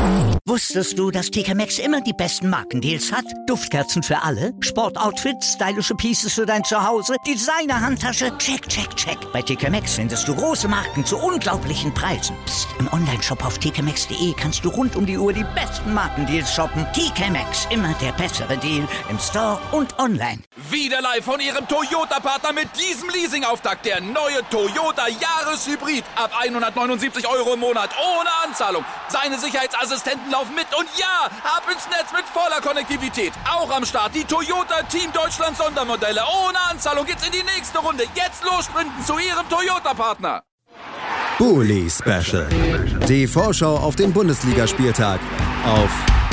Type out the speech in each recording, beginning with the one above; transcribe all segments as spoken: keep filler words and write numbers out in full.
Wusstest du, dass T K Maxx immer die besten Markendeals hat? Duftkerzen für alle, Sportoutfits, stylische Pieces für dein Zuhause, Designer-Handtasche, check, check, check. Bei T K Maxx findest du große Marken zu unglaublichen Preisen. Psst. Im Onlineshop auf t k maxx punkt d e kannst du rund um die Uhr die besten Markendeals shoppen. T K Maxx, immer der bessere Deal im Store und online. Wieder live von Ihrem Toyota-Partner mit diesem Leasing-Auftakt. Der neue Toyota Jahreshybrid. Ab hundertneunundsiebzig Euro im Monat. Ohne Anzahlung. Seine Sicherheitsassistenten laufen mit. Und ja, ab ins Netz mit voller Konnektivität. Auch am Start die Toyota Team Deutschland Sondermodelle. Ohne Anzahlung geht's in die nächste Runde. Jetzt los sprinten zu Ihrem Toyota-Partner. Bully Special. Die Vorschau auf den Bundesligaspieltag auf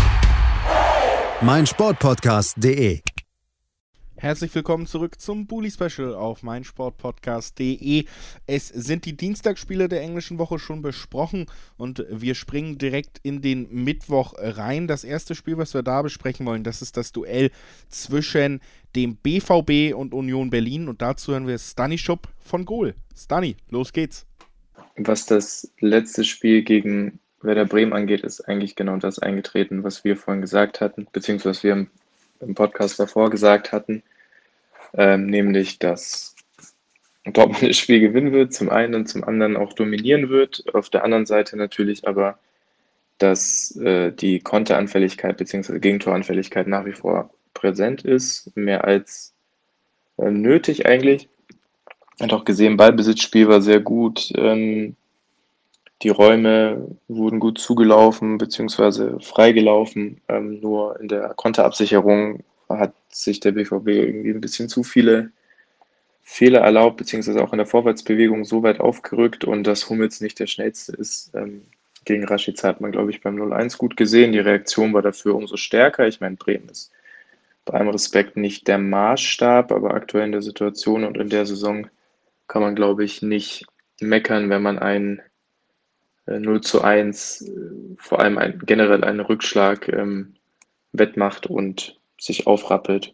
meinsportpodcast punkt de. Herzlich willkommen zurück zum Bully Special auf meinsportpodcast punkt de. Es sind die Dienstagsspiele der englischen Woche schon besprochen und wir springen direkt in den Mittwoch rein. Das erste Spiel, was wir da besprechen wollen, das ist das Duell zwischen dem B V B und Union Berlin und dazu hören wir Stanišup von Goal. Stani, los geht's. Was das letzte Spiel gegen Werder Bremen angeht, ist eigentlich genau das eingetreten, was wir vorhin gesagt hatten, beziehungsweise was wir im, im Podcast davor gesagt hatten, ähm, nämlich, dass Dortmund das Spiel gewinnen wird, zum einen und zum anderen auch dominieren wird, auf der anderen Seite natürlich aber, dass äh, die Konteranfälligkeit beziehungsweise Gegentoranfälligkeit nach wie vor präsent ist, mehr als äh, nötig eigentlich. Hat auch gesehen, Ballbesitzspiel war sehr gut, ähm, die Räume wurden gut zugelaufen bzw. freigelaufen, ähm, nur in der Konterabsicherung hat sich der B V B irgendwie ein bisschen zu viele Fehler erlaubt, beziehungsweise auch in der Vorwärtsbewegung so weit aufgerückt und dass Hummels nicht der Schnellste ist. Ähm, gegen Rashica hat man, glaube ich, beim null eins gut gesehen, die Reaktion war dafür umso stärker. Ich meine, Bremen ist bei allem Respekt nicht der Maßstab, aber aktuell in der Situation und in der Saison kann man, glaube ich, nicht meckern, wenn man ein äh, null zu eins, äh, vor allem ein, generell einen Rückschlag ähm, wettmacht und sich aufrappelt,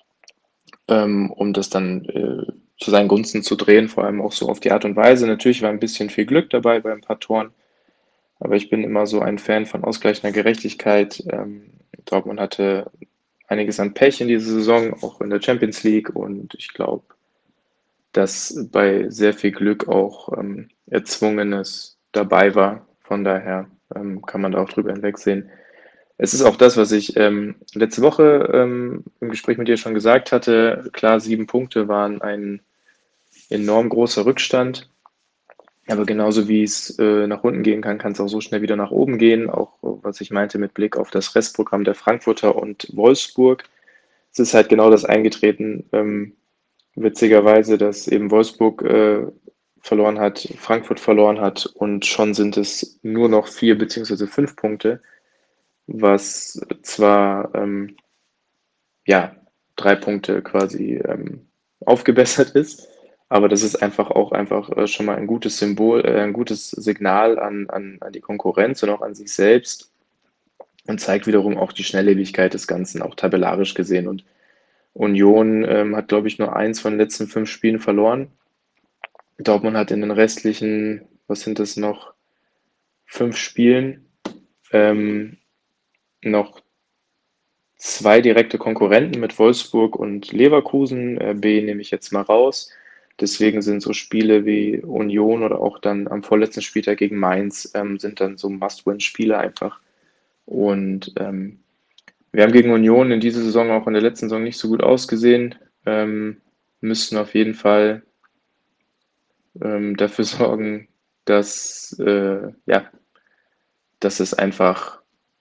ähm, um das dann äh, zu seinen Gunsten zu drehen, vor allem auch so auf die Art und Weise. Natürlich war ein bisschen viel Glück dabei bei ein paar Toren, aber ich bin immer so ein Fan von ausgleichender Gerechtigkeit. Ähm, Dortmund hatte einiges an Pech in dieser Saison, auch in der Champions League und ich glaube, dass bei sehr viel Glück auch ähm, Erzwungenes dabei war. Von daher ähm, kann man da auch drüber hinwegsehen. Es ist auch das, was ich ähm, letzte Woche ähm, im Gespräch mit dir schon gesagt hatte. Klar, sieben Punkte waren ein enorm großer Rückstand. Aber genauso wie es äh, nach unten gehen kann, kann es auch so schnell wieder nach oben gehen. Auch was ich meinte mit Blick auf das Restprogramm der Frankfurter und Wolfsburg. Es ist halt genau das eingetreten, ähm, witzigerweise, dass eben Wolfsburg äh, verloren hat, Frankfurt verloren hat und schon sind es nur noch vier beziehungsweise fünf Punkte, was zwar ähm, ja drei Punkte quasi ähm, aufgebessert ist, aber das ist einfach auch einfach äh, schon mal ein gutes Symbol, äh, ein gutes Signal an, an, an die Konkurrenz und auch an sich selbst und zeigt wiederum auch die Schnelllebigkeit des Ganzen, auch tabellarisch gesehen. Und Union ähm, hat, glaube ich, nur eins von den letzten fünf Spielen verloren. Dortmund hat in den restlichen, was sind das noch, fünf Spielen ähm, noch zwei direkte Konkurrenten mit Wolfsburg und Leverkusen. R B nehme ich jetzt mal raus. Deswegen sind so Spiele wie Union oder auch dann am vorletzten Spieltag gegen Mainz ähm, sind dann so Must-Win-Spiele einfach. Und ähm, wir haben gegen Union in dieser Saison auch in der letzten Saison nicht so gut ausgesehen. Ähm, müssten auf jeden Fall ähm, dafür sorgen, dass, äh, ja, dass es einfach,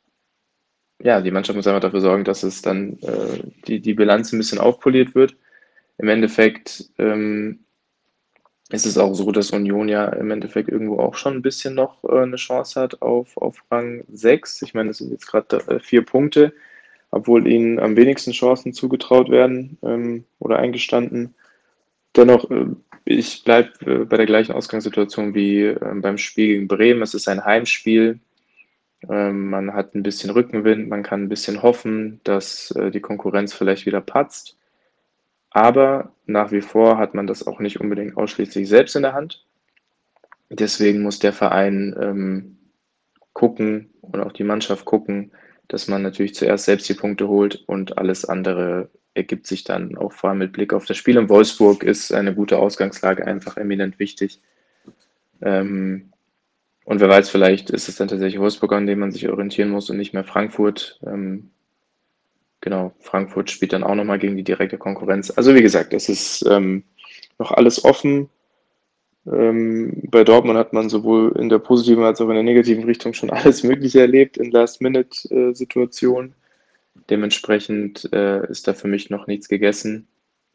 ja, die Mannschaft muss einfach dafür sorgen, dass es dann äh, die, die Bilanz ein bisschen aufpoliert wird. Im Endeffekt ähm, ist es auch so, dass Union ja im Endeffekt irgendwo auch schon ein bisschen noch äh, eine Chance hat auf, auf Rang sechs. Ich meine, das sind jetzt gerade äh, vier Punkte, obwohl ihnen am wenigsten Chancen zugetraut werden ähm, oder eingestanden. Dennoch, äh, ich bleibe äh, bei der gleichen Ausgangssituation wie äh, beim Spiel gegen Bremen. Es ist ein Heimspiel. Ähm, man hat ein bisschen Rückenwind, man kann ein bisschen hoffen, dass äh, die Konkurrenz vielleicht wieder patzt. Aber nach wie vor hat man das auch nicht unbedingt ausschließlich selbst in der Hand. Deswegen muss der Verein ähm, gucken und auch die Mannschaft gucken, dass man natürlich zuerst selbst die Punkte holt und alles andere ergibt sich dann auch vor allem mit Blick auf das Spiel in Wolfsburg ist eine gute Ausgangslage einfach eminent wichtig. Ähm, und wer weiß, vielleicht ist es dann tatsächlich Wolfsburg, an dem man sich orientieren muss und nicht mehr Frankfurt. Ähm, genau, Frankfurt spielt dann auch nochmal gegen die direkte Konkurrenz. Also wie gesagt, es ist ähm, noch alles offen. Ähm, bei Dortmund hat man sowohl in der positiven als auch in der negativen Richtung schon alles Mögliche erlebt in Last-Minute-Situationen. Dementsprechend äh, ist da für mich noch nichts gegessen,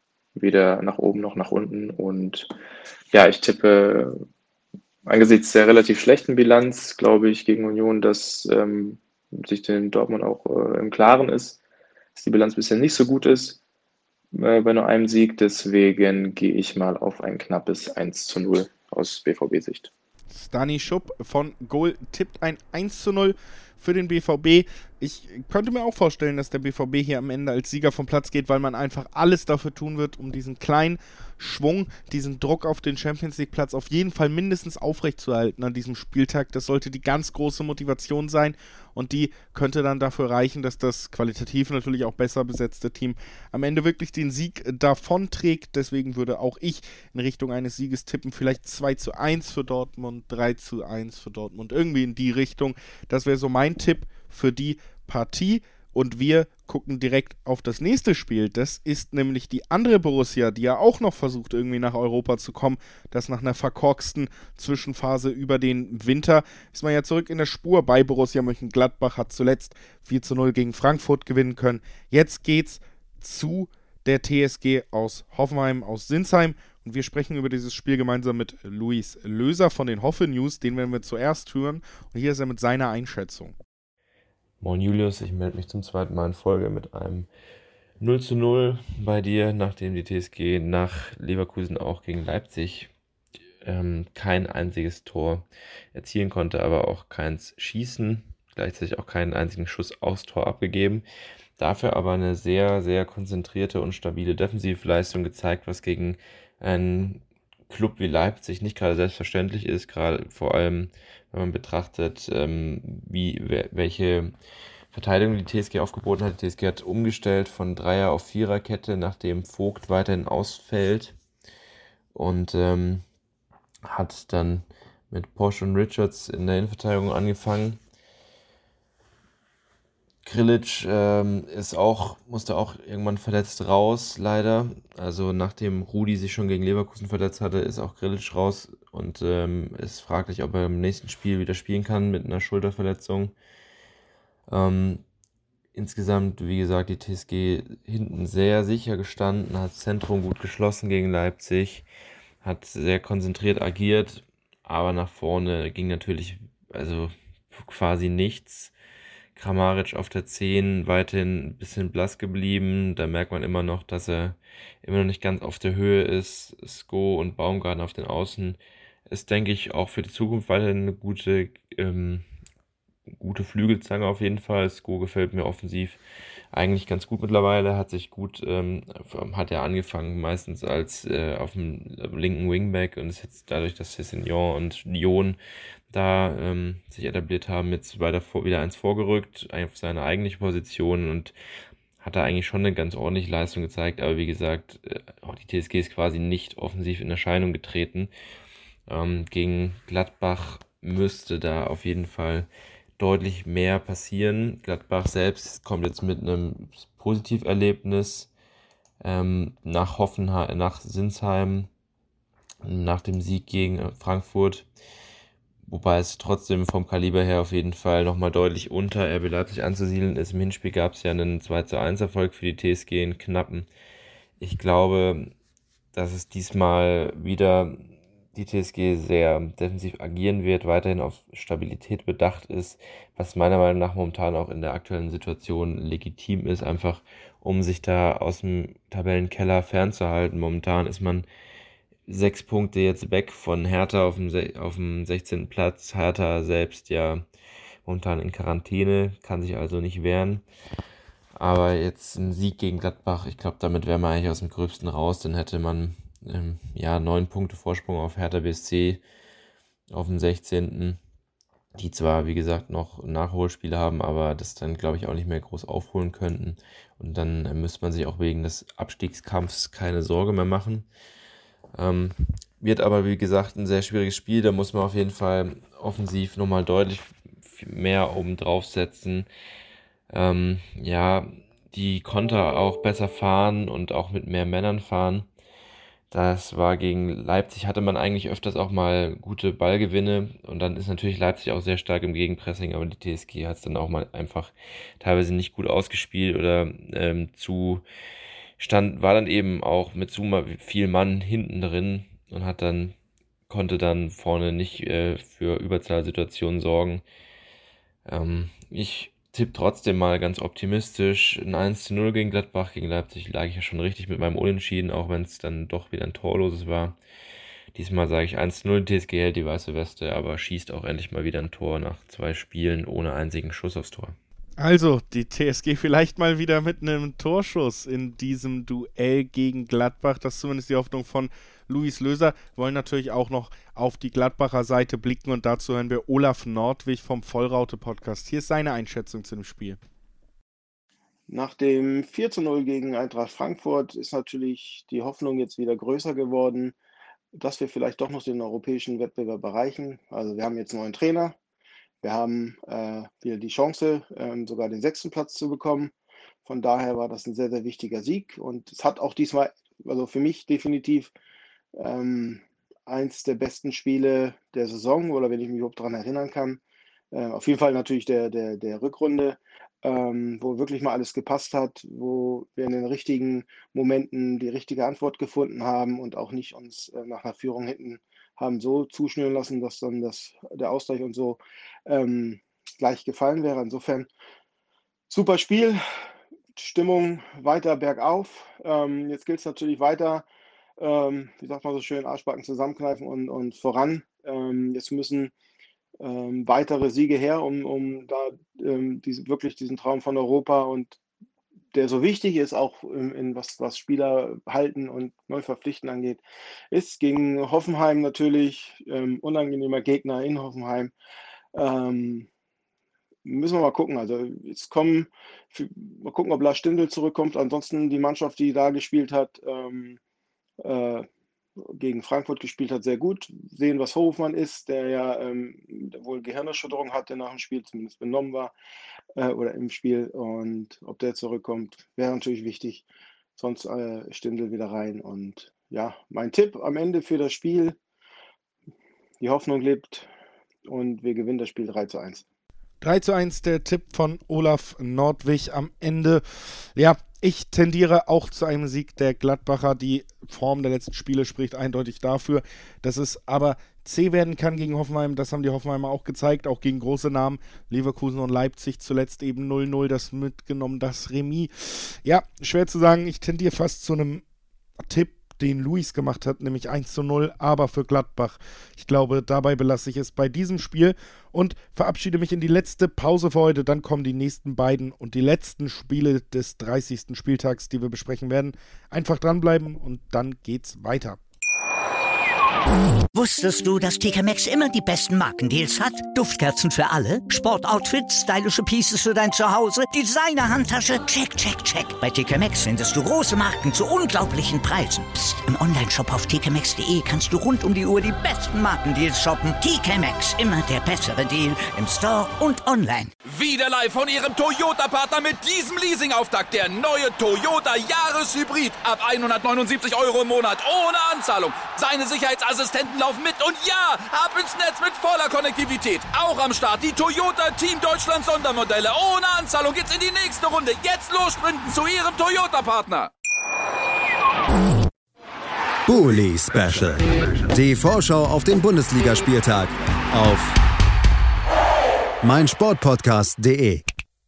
weder nach oben noch nach unten. Und ja, ich tippe angesichts der relativ schlechten Bilanz, glaube ich, gegen Union, dass ähm, sich den Dortmund auch äh, im Klaren ist, dass die Bilanz bisher nicht so gut ist äh, bei nur einem Sieg. Deswegen gehe ich mal auf ein knappes eins zu null aus B V B-Sicht. Stani Schupp von Goal tippt ein eins zu null für den B V B. Ich könnte mir auch vorstellen, dass der B V B hier am Ende als Sieger vom Platz geht, weil man einfach alles dafür tun wird, um diesen kleinen Schwung, diesen Druck auf den Champions-League-Platz auf jeden Fall mindestens aufrechtzuerhalten an diesem Spieltag. Das sollte die ganz große Motivation sein und die könnte dann dafür reichen, dass das qualitativ natürlich auch besser besetzte Team am Ende wirklich den Sieg davonträgt. Deswegen würde auch ich in Richtung eines Sieges tippen, vielleicht zwei zu eins für Dortmund, drei zu eins für Dortmund, irgendwie in die Richtung. Das wäre so mein Tipp für die Partie. Und wir gucken direkt auf das nächste Spiel. Das ist nämlich die andere Borussia, die ja auch noch versucht, irgendwie nach Europa zu kommen. Das nach einer verkorksten Zwischenphase über den Winter ist man ja zurück in der Spur bei Borussia Mönchengladbach, hat zuletzt vier zu null gegen Frankfurt gewinnen können. Jetzt geht's zu der T S G aus Hoffenheim, aus Sinsheim. Und wir sprechen über dieses Spiel gemeinsam mit Luis Löser von den Hoffe News. Den werden wir zuerst hören. Und hier ist er mit seiner Einschätzung. Moin Julius, ich melde mich zum zweiten Mal in Folge mit einem null zu null bei dir, nachdem die T S G nach Leverkusen auch gegen Leipzig ähm, kein einziges Tor erzielen konnte, aber auch keins schießen, gleichzeitig auch keinen einzigen Schuss aufs Tor abgegeben. Dafür aber eine sehr, sehr konzentrierte und stabile Defensivleistung gezeigt, was gegen einen Club wie Leipzig nicht gerade selbstverständlich ist, gerade vor allem, wenn man betrachtet, ähm, wie welche Verteidigung die T S G aufgeboten hat. Die T S G hat umgestellt von Dreier- auf Viererkette, nachdem Vogt weiterhin ausfällt und ähm, hat dann mit Posch und Richards in der Innenverteidigung angefangen. Grillitsch ähm, ist auch, musste auch irgendwann verletzt raus, leider. Also nachdem Rudi sich schon gegen Leverkusen verletzt hatte, ist auch Grillitsch raus und ähm, ist fraglich, ob er im nächsten Spiel wieder spielen kann mit einer Schulterverletzung. Ähm, insgesamt, wie gesagt, die T S G hinten sehr sicher gestanden, hat das Zentrum gut geschlossen gegen Leipzig, hat sehr konzentriert agiert, aber nach vorne ging natürlich also quasi nichts. Kramaric auf der zehn, weiterhin ein bisschen blass geblieben. Da merkt man immer noch, dass er immer noch nicht ganz auf der Höhe ist. Sko und Baumgarten auf den Außen ist, denke ich, auch für die Zukunft weiterhin eine gute, ähm, gute Flügelzange auf jeden Fall. Sko gefällt mir offensiv eigentlich ganz gut mittlerweile, hat sich gut, ähm, hat er angefangen meistens als äh, auf dem linken Wingback und ist jetzt dadurch, dass Cessignon und Lyon da ähm, sich etabliert haben, jetzt weiter vor, wieder eins vorgerückt, auf seine eigentliche Position und hat da eigentlich schon eine ganz ordentliche Leistung gezeigt, aber wie gesagt, äh, auch die T S G ist quasi nicht offensiv in Erscheinung getreten. Ähm, gegen Gladbach müsste da auf jeden Fall deutlich mehr passieren. Gladbach selbst kommt jetzt mit einem Positiverlebnis ähm, nach Hoffenheim, nach Sinsheim, nach dem Sieg gegen Frankfurt, wobei es trotzdem vom Kaliber her auf jeden Fall nochmal deutlich unter R B Leipzig anzusiedeln ist. Im Hinspiel gab es ja einen zwei zu eins Erfolg für die T S G in knappen. Ich glaube, dass es diesmal wieder die T S G sehr defensiv agieren wird, weiterhin auf Stabilität bedacht ist, was meiner Meinung nach momentan auch in der aktuellen Situation legitim ist, einfach um sich da aus dem Tabellenkeller fernzuhalten. Momentan ist man sechs Punkte jetzt weg von Hertha auf dem, auf dem sechzehnten Platz. Hertha selbst ja momentan in Quarantäne, kann sich also nicht wehren. Aber jetzt ein Sieg gegen Gladbach, ich glaube, damit wäre man eigentlich aus dem Gröbsten raus. Dann hätte man ähm, ja neun Punkte Vorsprung auf Hertha B S C auf dem sechzehnten die zwar, wie gesagt, noch Nachholspiele haben, aber das dann, glaube ich, auch nicht mehr groß aufholen könnten. Und dann äh, müsste man sich auch wegen des Abstiegskampfs keine Sorge mehr machen. Ähm, wird aber, wie gesagt, ein sehr schwieriges Spiel. Da muss man auf jeden Fall offensiv nochmal deutlich mehr oben drauf setzen. Ähm, ja, die Konter auch besser fahren und auch mit mehr Männern fahren. Das war gegen Leipzig, hatte man eigentlich öfters auch mal gute Ballgewinne und dann ist natürlich Leipzig auch sehr stark im Gegenpressing, aber die T S G hat es dann auch mal einfach teilweise nicht gut ausgespielt oder ähm, zu stand, war dann eben auch mit zu viel Mann hinten drin und hat dann, konnte dann vorne nicht äh, für Überzahlsituationen sorgen. Ähm, ich tippe trotzdem mal ganz optimistisch ein eins zu null gegen Gladbach. Gegen Leipzig lag ich ja schon richtig mit meinem Unentschieden, auch wenn es dann doch wieder ein torloses war. Diesmal sage ich eins zu null, T S G hält die weiße Weste, aber schießt auch endlich mal wieder ein Tor nach zwei Spielen ohne einzigen Schuss aufs Tor. Also, die T S G vielleicht mal wieder mit einem Torschuss in diesem Duell gegen Gladbach. Das ist zumindest die Hoffnung von Luis Löser. Wir wollen natürlich auch noch auf die Gladbacher Seite blicken und dazu hören wir Olaf Nordwig vom Vollraute-Podcast. Hier ist seine Einschätzung zu dem Spiel. Nach dem vier zu null gegen Eintracht Frankfurt ist natürlich die Hoffnung jetzt wieder größer geworden, dass wir vielleicht doch noch den europäischen Wettbewerb erreichen. Also wir haben jetzt einen neuen Trainer. Wir haben äh, wieder die Chance, ähm, sogar den sechsten Platz zu bekommen. Von daher war das ein sehr, sehr wichtiger Sieg. Und es hat auch diesmal, also für mich definitiv, ähm, eins der besten Spiele der Saison, oder wenn ich mich überhaupt daran erinnern kann. Äh, auf jeden Fall natürlich der, der, der Rückrunde, ähm, wo wirklich mal alles gepasst hat, wo wir in den richtigen Momenten die richtige Antwort gefunden haben und auch nicht uns äh, nach einer Führung hinten haben so zuschnüren lassen, dass dann das, der Ausgleich und so ähm, gleich gefallen wäre. Insofern super Spiel, Stimmung weiter bergauf. Ähm, jetzt gilt es natürlich weiter, ähm, wie sagt man so schön, Arschbacken zusammenkneifen und, und voran. Ähm, jetzt müssen ähm, weitere Siege her, um, um da ähm, diese, wirklich diesen Traum von Europa, und der so wichtig ist, auch in, in was, was Spieler halten und neu verpflichten angeht, ist gegen Hoffenheim natürlich, ähm, unangenehmer Gegner in Hoffenheim. Ähm, müssen wir mal gucken. Also jetzt kommen, für, mal gucken, ob Lars Stindl zurückkommt. Ansonsten die Mannschaft, die da gespielt hat, ähm, äh, gegen Frankfurt gespielt hat, sehr gut. Sehen, was Hofmann ist, der ja ähm, wohl Gehirnerschütterung hatte nach dem Spiel, zumindest benommen war äh, oder im Spiel. Und ob der zurückkommt, wäre natürlich wichtig. Sonst äh, Stindl wieder rein. Und ja, mein Tipp am Ende für das Spiel: Die Hoffnung lebt und wir gewinnen das Spiel drei zu eins. drei zu eins der Tipp von Olaf Nordwig am Ende. Ja, ich tendiere auch zu einem Sieg der Gladbacher. Die Form der letzten Spiele spricht eindeutig dafür, dass es aber zäh werden kann gegen Hoffenheim. Das haben die Hoffenheimer auch gezeigt, auch gegen große Namen. Leverkusen und Leipzig zuletzt eben null null, das mitgenommen, das Remis. Ja, schwer zu sagen. Ich tendiere fast zu einem Tipp, den Luis gemacht hat, nämlich eins zu null, aber für Gladbach. Ich glaube, dabei belasse ich es bei diesem Spiel und verabschiede mich in die letzte Pause für heute. Dann kommen die nächsten beiden und die letzten Spiele des dreißigsten Spieltags, die wir besprechen werden. Einfach dranbleiben und dann geht's weiter. Wusstest du, dass T K Maxx immer die besten Markendeals hat? Duftkerzen für alle, Sportoutfits, stylische Pieces für dein Zuhause, Designer-Handtasche, check, check, check. Bei T K Maxx findest du große Marken zu unglaublichen Preisen. Psst. Im Onlineshop auf t k maxx punkt d e kannst du rund um die Uhr die besten Markendeals shoppen. T K Maxx, immer der bessere Deal im Store und online. Wieder live von ihrem Toyota-Partner mit diesem Leasing-Auftakt. Der neue Toyota Jahreshybrid. Ab hundertneunundsiebzig Euro im Monat ohne Anzahlung. Seine Sicherheitsassistenten laufen mit und ja, ab ins Netz mit voller Konnektivität. Auch am Start die Toyota Team Deutschland Sondermodelle. Ohne Anzahlung geht's in die nächste Runde. Jetzt los sprinten zu ihrem Toyota-Partner. Bully Special. Die Vorschau auf den Bundesligaspieltag auf meinsportpodcast punkt de.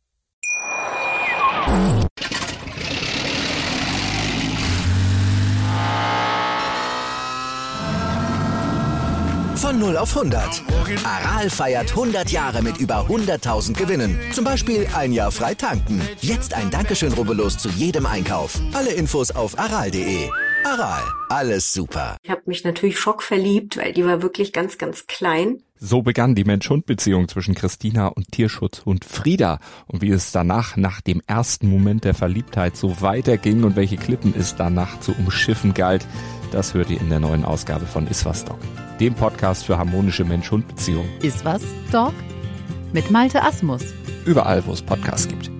Von null auf hundert. Aral feiert hundert Jahre mit über hunderttausend Gewinnen. Zum Beispiel ein Jahr frei tanken. Jetzt ein Dankeschön, rubbellos zu jedem Einkauf. Alle Infos auf aral punkt de. Aral, alles super. Ich habe mich natürlich schockverliebt, weil die war wirklich ganz, ganz klein. So begann die Mensch-Hund-Beziehung zwischen Christina und Tierschutzhund Frieda. Und wie es danach, nach dem ersten Moment der Verliebtheit, so weiterging und welche Klippen es danach zu umschiffen galt, das hört ihr in der neuen Ausgabe von Iswas Dog, dem Podcast für harmonische Mensch-Hund-Beziehungen. Iswas Dog? Mit Malte Asmus. Überall, wo es Podcasts gibt.